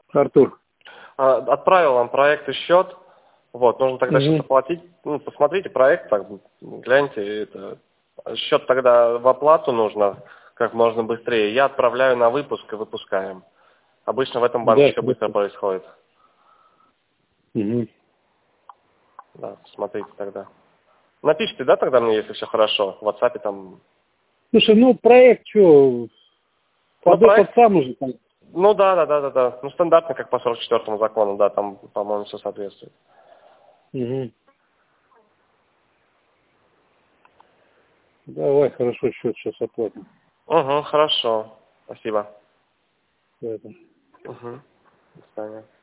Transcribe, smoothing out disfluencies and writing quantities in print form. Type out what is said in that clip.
Артур. Отправил вам проект и счет. Вот, нужно тогда сейчас оплатить. Ну, посмотрите проект, так, гляньте. Счет тогда в оплату нужно как можно быстрее. Я отправляю на выпуск и выпускаем. Обычно в этом банке Да, все быстро происходит. Угу. Да, смотрите тогда. Напишите, да, тогда мне, если все хорошо. В WhatsApp там. Слушай, ну проект что, под этот Проект. сам уже там. Ну да. Ну, стандартно, как по 44-му закону, да, там, по-моему, все соответствует. Угу. Давай, хорошо, счет сейчас оплатим. Угу, хорошо. Спасибо. Это. Угу. До свидания.